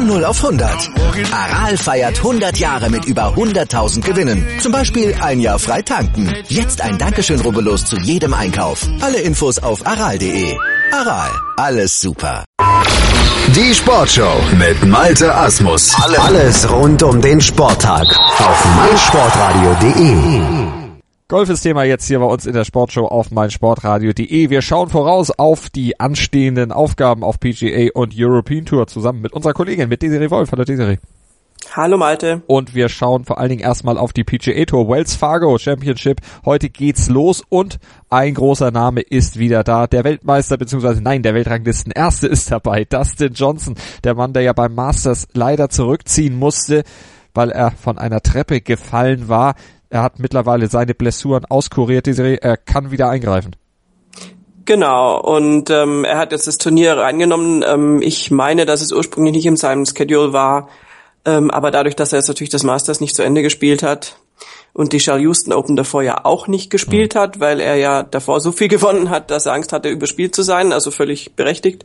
Von 0 auf 100. Aral feiert 100 Jahre mit über 100.000 Gewinnen. Zum Beispiel ein Jahr frei tanken. Jetzt ein Dankeschön, rubbellos zu jedem Einkauf. Alle Infos auf aral.de. Aral, alles super. Die Sportshow mit Malte Asmus. Alles rund um den Sporttag auf meinsportradio.de. Golf ist Thema jetzt hier bei uns in der Sportshow auf meinsportradio.de. Wir schauen voraus auf die anstehenden Aufgaben auf PGA und European Tour zusammen mit unserer Kollegin, mit Desiree Wolf. Hallo Desiree. Hallo Malte. Und wir schauen vor allen Dingen erstmal auf die PGA Tour Wells Fargo Championship. Heute geht's los und ein großer Name ist wieder da. Der Weltmeister der Weltranglisten Erste ist dabei. Dustin Johnson, der Mann, der ja beim Masters leider zurückziehen musste, weil er von einer Treppe gefallen war. Er hat mittlerweile seine Blessuren auskuriert. Er kann wieder eingreifen. Genau, und er hat jetzt das Turnier reingenommen. Ich meine, dass es ursprünglich nicht in seinem Schedule war, aber dadurch, dass er jetzt natürlich das Masters nicht zu Ende gespielt hat und die Shell Houston Open davor ja auch nicht gespielt hat, weil er ja davor so viel gewonnen hat, dass er Angst hatte, überspielt zu sein, also völlig berechtigt,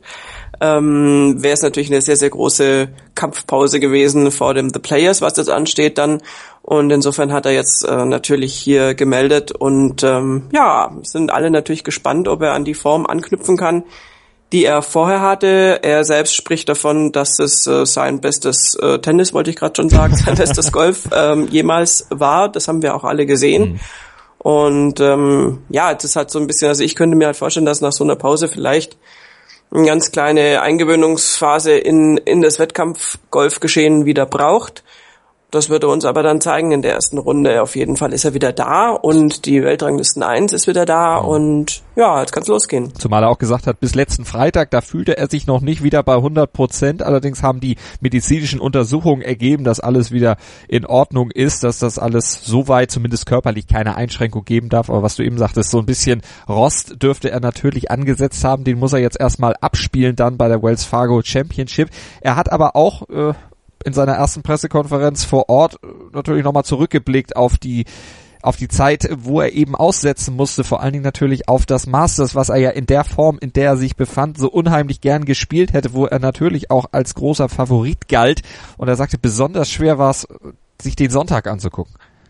wäre es natürlich eine sehr, sehr große Kampfpause gewesen vor dem The Players, was jetzt ansteht dann. Und insofern hat er jetzt natürlich hier gemeldet und sind alle natürlich gespannt, ob er an die Form anknüpfen kann, die er vorher hatte. Er selbst spricht davon, dass es sein bestes Tennis, wollte ich gerade schon sagen, sein bestes Golf jemals war. Das haben wir auch alle gesehen. Und es ist halt so ein bisschen, also ich könnte mir halt vorstellen, dass nach so einer Pause vielleicht eine ganz kleine Eingewöhnungsphase in das Wettkampf-Golfgeschehen wieder braucht. Das wird er uns aber dann zeigen in der ersten Runde. Auf jeden Fall ist er wieder da und die Weltranglisten 1 ist wieder da und ja, jetzt kann's losgehen. Zumal er auch gesagt hat, bis letzten Freitag, da fühlte er sich noch nicht wieder bei 100%. Allerdings haben die medizinischen Untersuchungen ergeben, dass alles wieder in Ordnung ist, dass das alles soweit zumindest körperlich keine Einschränkung geben darf. Aber was du eben sagtest, so ein bisschen Rost dürfte er natürlich angesetzt haben. Den muss er jetzt erstmal abspielen dann bei der Wells Fargo Championship. Er hat aber auch in seiner ersten Pressekonferenz vor Ort natürlich nochmal zurückgeblickt auf die Zeit, wo er eben aussetzen musste, vor allen Dingen natürlich auf das Masters, was er ja in der Form, in der er sich befand, so unheimlich gern gespielt hätte, wo er natürlich auch als großer Favorit galt. Und er sagte, besonders schwer war es, sich den Sonntag anzugucken.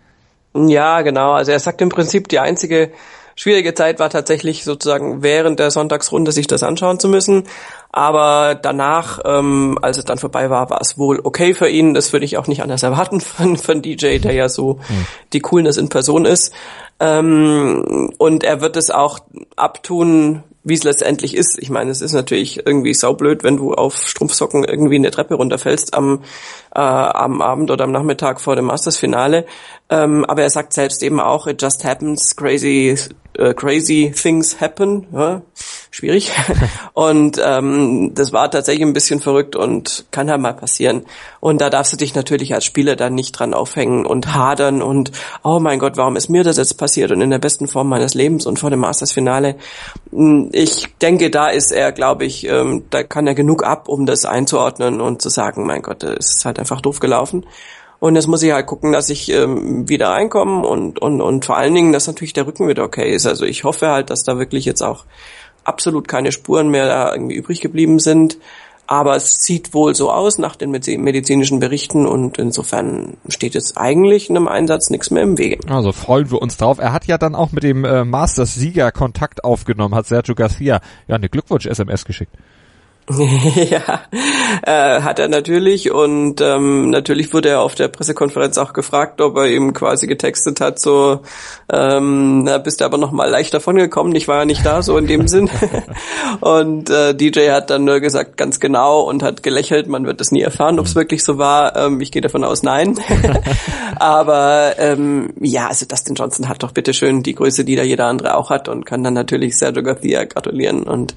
Ja, genau. Also er sagt im Prinzip, die einzige schwierige Zeit war tatsächlich sozusagen während der Sonntagsrunde sich das anschauen zu müssen. Aber danach, als es dann vorbei war, war es wohl okay für ihn. Das würde ich auch nicht anders erwarten von DJ, der ja so die Coolness in Person ist. Und er wird es auch abtun, wie es letztendlich ist. Ich meine, es ist natürlich irgendwie saublöd, wenn du auf Strumpfsocken irgendwie eine Treppe runterfällst am Abend oder am Nachmittag vor dem Masters-Finale. Aber er sagt selbst eben auch, it just happens, crazy things happen. Ja, schwierig. Und das war tatsächlich ein bisschen verrückt und kann ja mal passieren. Und da darfst du dich natürlich als Spieler dann nicht dran aufhängen und hadern und oh mein Gott, warum ist mir das jetzt passiert und in der besten Form meines Lebens und vor dem Masters-Finale. Ich denke, da ist er, glaube ich, da kann er genug ab, um das einzuordnen und zu sagen, mein Gott, das ist halt einfach doof gelaufen. Und jetzt muss ich halt gucken, dass ich wieder reinkomme und vor allen Dingen, dass natürlich der Rücken wieder okay ist. Also ich hoffe halt, dass da wirklich jetzt auch absolut keine Spuren mehr da irgendwie übrig geblieben sind. Aber es sieht wohl so aus nach den medizinischen Berichten und insofern steht jetzt eigentlich einem Einsatz nichts mehr im Wege. Also freuen wir uns drauf. Er hat ja dann auch mit dem Masters-Sieger Kontakt aufgenommen, hat Sergio Garcia eine Glückwunsch-SMS geschickt. Ja, hat er natürlich und natürlich wurde er auf der Pressekonferenz auch gefragt, ob er ihm quasi getextet hat, so bist du aber noch mal leicht davon gekommen, ich war ja nicht da, so in dem Sinn. Und DJ hat dann nur gesagt, ganz genau und hat gelächelt, man wird es nie erfahren, ob es wirklich so war, ich gehe davon aus, nein. Aber also Dustin Johnson hat doch bitteschön die Größe, die da jeder andere auch hat und kann dann natürlich Sergio Garcia gratulieren und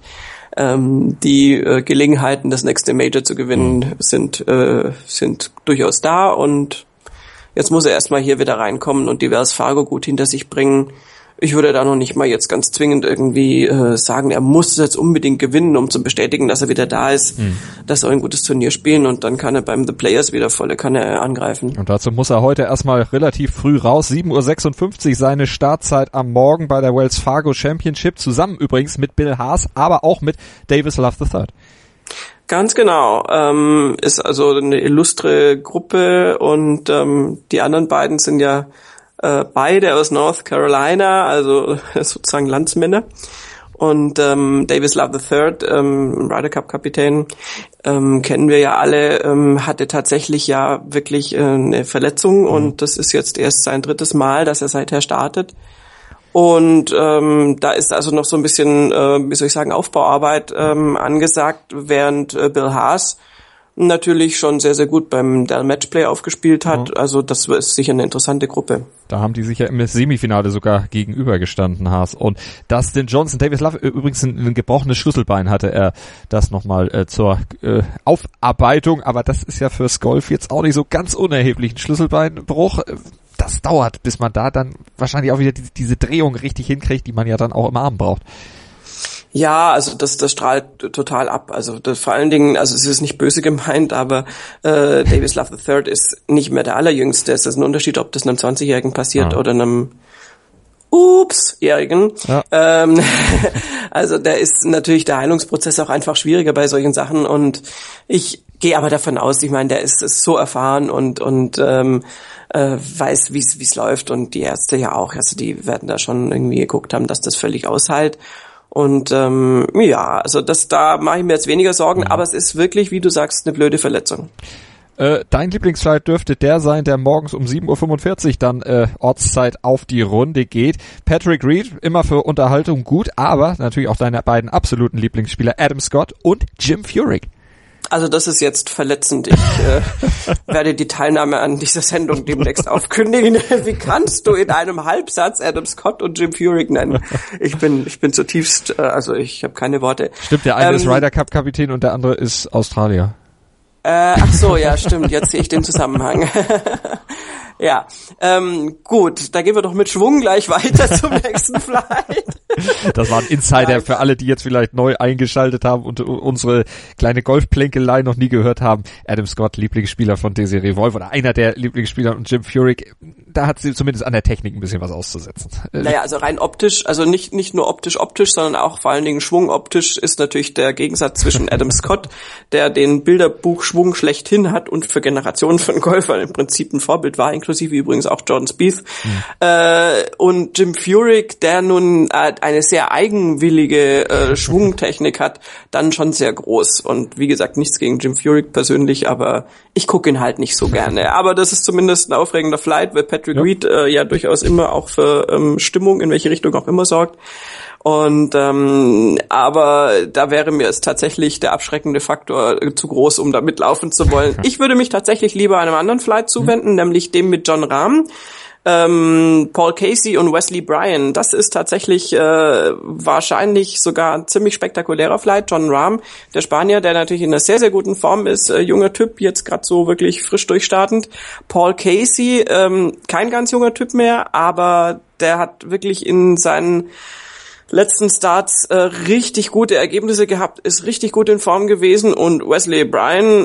die Gelegenheiten, das nächste Major zu gewinnen, sind durchaus da und jetzt muss er erstmal hier wieder reinkommen und die Wells Fargo gut hinter sich bringen. Ich würde da noch nicht mal jetzt ganz zwingend irgendwie sagen, er muss jetzt unbedingt gewinnen, um zu bestätigen, dass er wieder da ist, dass er ein gutes Turnier spielen und dann kann er beim The Players wieder volle Kanne angreifen. Und dazu muss er heute erstmal relativ früh raus, 7:56 Uhr seine Startzeit am Morgen bei der Wells Fargo Championship, zusammen übrigens mit Bill Haas, aber auch mit Davis Love III. Ganz genau. Ist also eine illustre Gruppe und die anderen beiden sind ja beide aus North Carolina, also sozusagen Landsmänner. Und Davis Love III, Ryder Cup Kapitän, kennen wir ja alle, hatte tatsächlich ja wirklich eine Verletzung und das ist jetzt erst sein 3. Mal, dass er seither startet. Und da ist also noch so ein bisschen, Aufbauarbeit angesagt, während Bill Haas natürlich schon sehr, sehr gut beim Dell Matchplay aufgespielt hat. Also das ist sicher eine interessante Gruppe. Da haben die sich ja im Semifinale sogar gegenübergestanden, Haas. Und Dustin Johnson, Davis Love, übrigens ein gebrochenes Schlüsselbein hatte er, das nochmal zur Aufarbeitung. Aber das ist ja fürs Golf jetzt auch nicht so ganz unerheblich. Ein Schlüsselbeinbruch, das dauert, bis man da dann wahrscheinlich auch wieder diese Drehung richtig hinkriegt, die man ja dann auch im Arm braucht. Ja, also das strahlt total ab. Also das, vor allen Dingen, also es ist nicht böse gemeint, aber Davis Love III ist nicht mehr der Allerjüngste. Es ist ein Unterschied, ob das einem 20-Jährigen passiert oder einem Jährigen. Ja. Also da ist natürlich der Heilungsprozess auch einfach schwieriger bei solchen Sachen und ich gehe aber davon aus, ich meine, der ist so erfahren und weiß, wie es läuft und die Ärzte ja auch. Also die werden da schon irgendwie geguckt haben, dass das völlig aushält. Und also da mache ich mir jetzt weniger Sorgen, aber es ist wirklich, wie du sagst, eine blöde Verletzung. Dein Lieblingsflight dürfte der sein, der morgens um 7.45 Uhr dann Ortszeit auf die Runde geht. Patrick Reed, immer für Unterhaltung gut, aber natürlich auch deine beiden absoluten Lieblingsspieler Adam Scott und Jim Furyk. Also das ist jetzt verletzend. Ich werde die Teilnahme an dieser Sendung demnächst aufkündigen. Wie kannst du in einem Halbsatz Adam Scott und Jim Furyk nennen? Ich bin zutiefst, ich habe keine Worte. Stimmt, der eine ist Ryder Cup Kapitän und der andere ist Australier. Ach so, ja, stimmt. Jetzt sehe ich den Zusammenhang. Ja, gut, da gehen wir doch mit Schwung gleich weiter zum nächsten Flight. Das war ein Insider für alle, die jetzt vielleicht neu eingeschaltet haben und unsere kleine Golfplänkelei noch nie gehört haben. Adam Scott, Lieblingsspieler von Desiree Wolf oder einer der Lieblingsspieler und Jim Furyk, da hat sie zumindest an der Technik ein bisschen was auszusetzen. Naja, also rein optisch, also nicht nur optisch, sondern auch vor allen Dingen schwungoptisch ist natürlich der Gegensatz zwischen Adam Scott, der den Bilderbuchschwung schlechthin hat und für Generationen von Golfern im Prinzip ein Vorbild war, inklusive übrigens auch Jordan Spieth, und Jim Furyk, der nun eine sehr eigenwillige Schwungtechnik hat, dann schon sehr groß. Und wie gesagt, nichts gegen Jim Furyk persönlich, aber ich gucke ihn halt nicht so gerne. Aber das ist zumindest ein aufregender Flight, weil Patrick Reed ja durchaus immer auch für Stimmung, in welche Richtung auch immer, sorgt. Und aber da wäre mir es tatsächlich der abschreckende Faktor zu groß, um da mitlaufen zu wollen. Ich würde mich tatsächlich lieber einem anderen Flight zuwenden, nämlich dem mit Jon Rahm, Paul Casey und Wesley Bryan. Das ist tatsächlich wahrscheinlich sogar ein ziemlich spektakulärer Flight. Jon Rahm, der Spanier, der natürlich in einer sehr, sehr guten Form ist, junger Typ, jetzt gerade so wirklich frisch durchstartend. Paul Casey, kein ganz junger Typ mehr, aber der hat wirklich in seinen letzten Starts richtig gute Ergebnisse gehabt, ist richtig gut in Form gewesen und Wesley Bryan,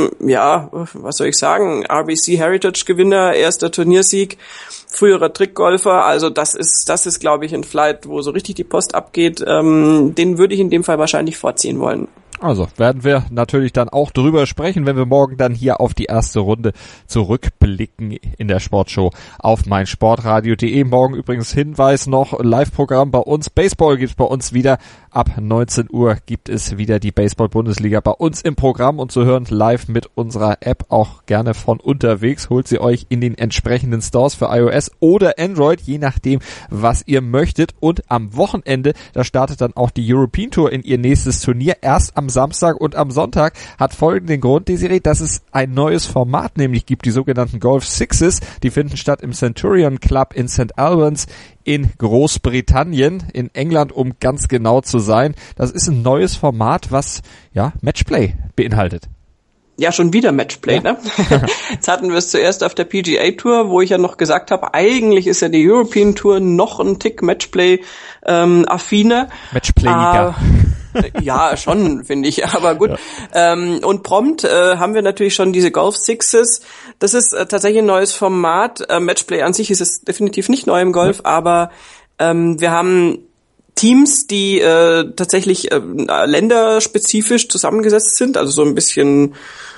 was soll ich sagen, RBC Heritage Gewinner, erster Turniersieg, früherer Trickgolfer, also das ist glaube ich ein Flight, wo so richtig die Post abgeht, den würde ich in dem Fall wahrscheinlich vorziehen wollen. Also werden wir natürlich dann auch drüber sprechen, wenn wir morgen dann hier auf die erste Runde zurückblicken in der Sportshow auf meinsportradio.de. Morgen übrigens Hinweis noch, Live-Programm bei uns. Baseball gibt's bei uns wieder. Ab 19 Uhr gibt es wieder die Baseball-Bundesliga bei uns im Programm und zu hören live mit unserer App, auch gerne von unterwegs. Holt sie euch in den entsprechenden Stores für iOS oder Android, je nachdem, was ihr möchtet. Und am Wochenende, da startet dann auch die European Tour in ihr nächstes Turnier. Erst am Samstag und am Sonntag, hat folgenden Grund, Desiree, dass es ein neues Format nämlich gibt, die sogenannten Golf Sixes. Die finden statt im Centurion Club in St. Albans in Großbritannien, in England, um ganz genau zu sein. Das ist ein neues Format, was Matchplay beinhaltet. Ja, schon wieder Matchplay, ne? Jetzt hatten wir es zuerst auf der PGA Tour, wo ich ja noch gesagt habe, eigentlich ist ja die European Tour noch ein Tick Matchplay affiner. Matchplayiger. Ja, schon, finde ich, aber gut. Ja. Und prompt haben wir natürlich schon diese Golf Sixes. Das ist tatsächlich ein neues Format. Matchplay an sich ist es definitiv nicht neu im Golf, aber wir haben Teams, die tatsächlich länderspezifisch zusammengesetzt sind, also so ein bisschen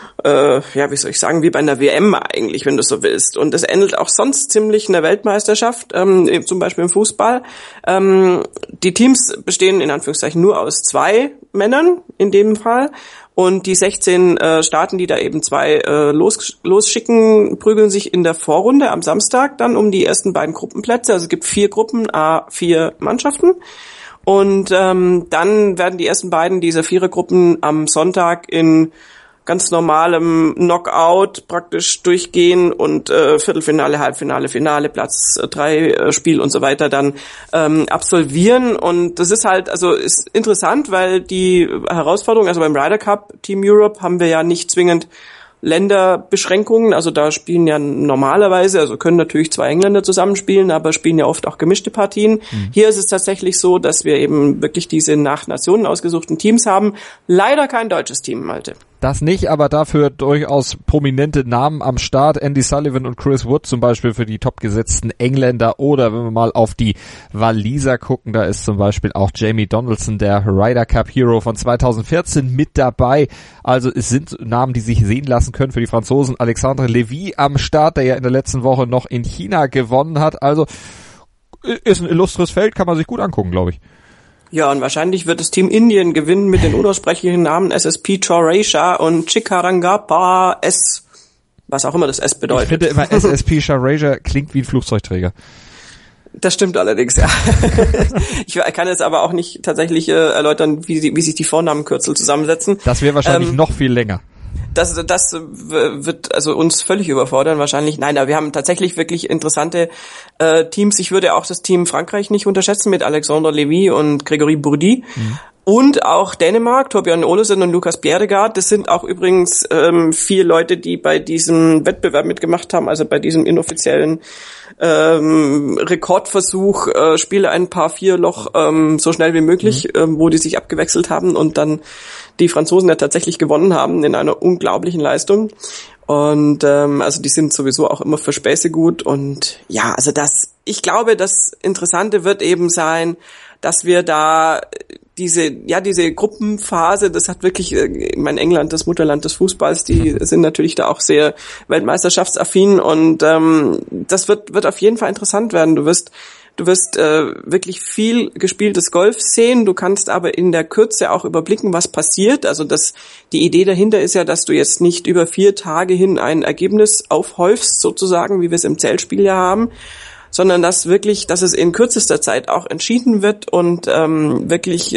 wie soll ich sagen, wie bei einer WM eigentlich, wenn du so willst. Und es ähnelt auch sonst ziemlich einer Weltmeisterschaft, zum Beispiel im Fußball. Die Teams bestehen in Anführungszeichen nur aus 2 Männern in dem Fall. Und die 16 Staaten, die da eben 2 losschicken, prügeln sich in der Vorrunde am Samstag dann um die ersten beiden Gruppenplätze. Also es gibt 4 Gruppen, 4 Mannschaften. Und dann werden die ersten beiden dieser 4er-Gruppen am Sonntag in ganz normalem Knockout praktisch durchgehen und Viertelfinale, Halbfinale, Finale, Platz 3 Spiel und so weiter dann absolvieren. Und das ist halt, also ist interessant, weil die Herausforderung, also beim Ryder Cup Team Europe haben wir ja nicht zwingend Länderbeschränkungen, also da spielen ja normalerweise, also können natürlich 2 Engländer zusammenspielen, aber spielen ja oft auch gemischte Partien. Hier ist es tatsächlich so, dass wir eben wirklich diese nach Nationen ausgesuchten Teams haben. Leider kein deutsches Team, Malte. Das nicht, aber dafür durchaus prominente Namen am Start. Andy Sullivan und Chris Wood zum Beispiel für die topgesetzten Engländer. Oder wenn wir mal auf die Waliser gucken, da ist zum Beispiel auch Jamie Donaldson, der Ryder Cup Hero von 2014 mit dabei. Also es sind Namen, die sich sehen lassen können für die Franzosen. Alexandre Lévy am Start, der ja in der letzten Woche noch in China gewonnen hat. Also ist ein illustres Feld, kann man sich gut angucken, glaube ich. Ja, und wahrscheinlich wird das Team Indien gewinnen mit den unaussprechlichen Namen SSP Chauresha und Chikarangapa S, was auch immer das S bedeutet. Ich finde immer SSP Chauresha klingt wie ein Flugzeugträger. Das stimmt allerdings, ja. Ich kann jetzt aber auch nicht tatsächlich erläutern, wie sich die Vornamenkürzel zusammensetzen. Das wäre wahrscheinlich noch viel länger. Das wird also uns völlig überfordern wahrscheinlich. Nein, aber wir haben tatsächlich wirklich interessante Teams. Ich würde auch das Team Frankreich nicht unterschätzen mit Alexandre Lévy und Grégory Bourdi. Und auch Dänemark, Torbjørn Olesen und Lukas Bjerregaard. Das sind auch übrigens 4 Leute, die bei diesem Wettbewerb mitgemacht haben, also bei diesem inoffiziellen Rekordversuch, spiele ein paar 4-Loch so schnell wie möglich, wo die sich abgewechselt haben und dann die Franzosen ja tatsächlich gewonnen haben in einer unglaublichen Leistung. Und also die sind sowieso auch immer für Späße gut. Und ja, also ich glaube, das Interessante wird eben sein, dass wir da diese Gruppenphase, das hat wirklich, ich meine, England, das Mutterland des Fußballs, die sind natürlich da auch sehr weltmeisterschaftsaffin und das wird auf jeden Fall interessant werden. Du wirst wirklich viel gespieltes Golf sehen, du kannst aber in der Kürze auch überblicken, was passiert. Also die Idee dahinter ist ja, dass du jetzt nicht über 4 Tage hin ein Ergebnis aufhäufst, sozusagen, wie wir es im Zählspiel ja haben, sondern dass es in kürzester Zeit auch entschieden wird und wirklich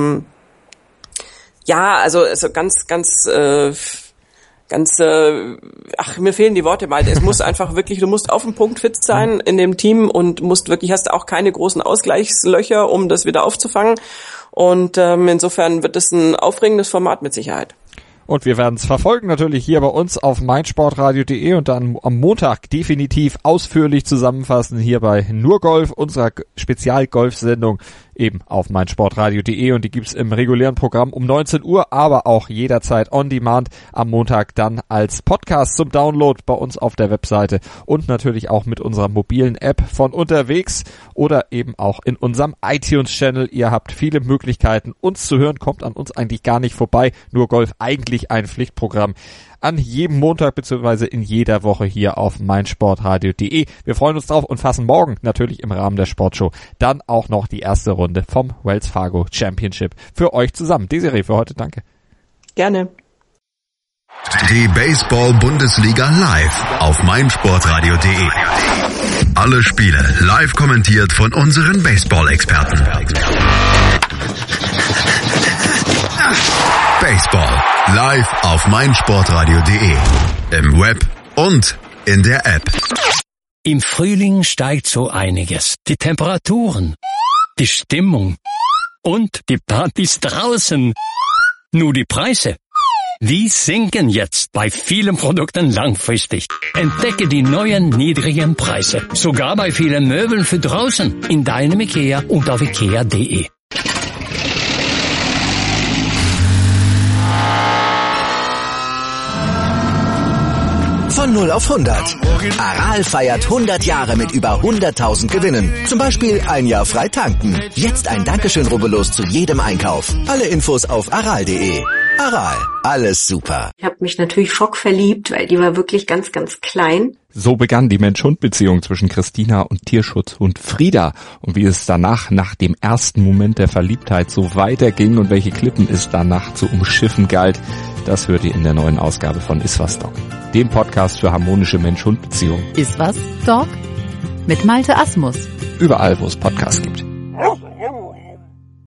mir fehlen die Worte mal. Es muss einfach wirklich, du musst auf den Punkt fit sein in dem Team und hast auch keine großen Ausgleichslöcher, um das wieder aufzufangen. Und insofern wird es ein aufregendes Format mit Sicherheit. Und wir werden es verfolgen, natürlich hier bei uns auf meinsportradio.de und dann am Montag definitiv ausführlich zusammenfassen hier bei Nur Golf, unserer Spezial-Golf-Sendung eben auf meinsportradio.de und die gibt's im regulären Programm um 19 Uhr, aber auch jederzeit on demand am Montag dann als Podcast zum Download bei uns auf der Webseite und natürlich auch mit unserer mobilen App von unterwegs oder eben auch in unserem iTunes-Channel. Ihr habt viele Möglichkeiten, uns zu hören, kommt an uns eigentlich gar nicht vorbei. Nur Golf eigentlich ein Pflichtprogramm an jedem Montag bzw. in jeder Woche hier auf meinsportradio.de. Wir freuen uns drauf und fassen morgen natürlich im Rahmen der Sportshow dann auch noch die erste Runde vom Wells Fargo Championship für euch zusammen. Desiree, für heute danke. Gerne. Die Baseball-Bundesliga live auf meinsportradio.de. Alle Spiele live kommentiert von unseren Baseball-Experten. Baseball live auf meinsportradio.de. Im Web und in der App. Im Frühling steigt so einiges. Die Temperaturen, die Stimmung und die Partys draußen. Nur die Preise. Die sinken jetzt bei vielen Produkten langfristig. Entdecke die neuen niedrigen Preise. Sogar bei vielen Möbeln für draußen. In deinem IKEA und auf ikea.de. Von 0 auf 100. Aral feiert 100 Jahre mit über 100.000 Gewinnen. Zum Beispiel ein Jahr frei tanken. Jetzt ein Dankeschön, rubbellos zu jedem Einkauf. Alle Infos auf aral.de. Aral, alles super. Ich habe mich natürlich schockverliebt, weil die war wirklich ganz, ganz klein. So begann die Mensch-Hund-Beziehung zwischen Christina und Tierschutzhund Frieda. Und wie es danach, nach dem ersten Moment der Verliebtheit, so weiterging und welche Klippen es danach zu umschiffen galt, das hört ihr in der neuen Ausgabe von Iswas Dog, dem Podcast für harmonische Mensch-Hund-Beziehungen. Iswas Dog? Mit Malte Asmus. Überall, wo es Podcasts gibt.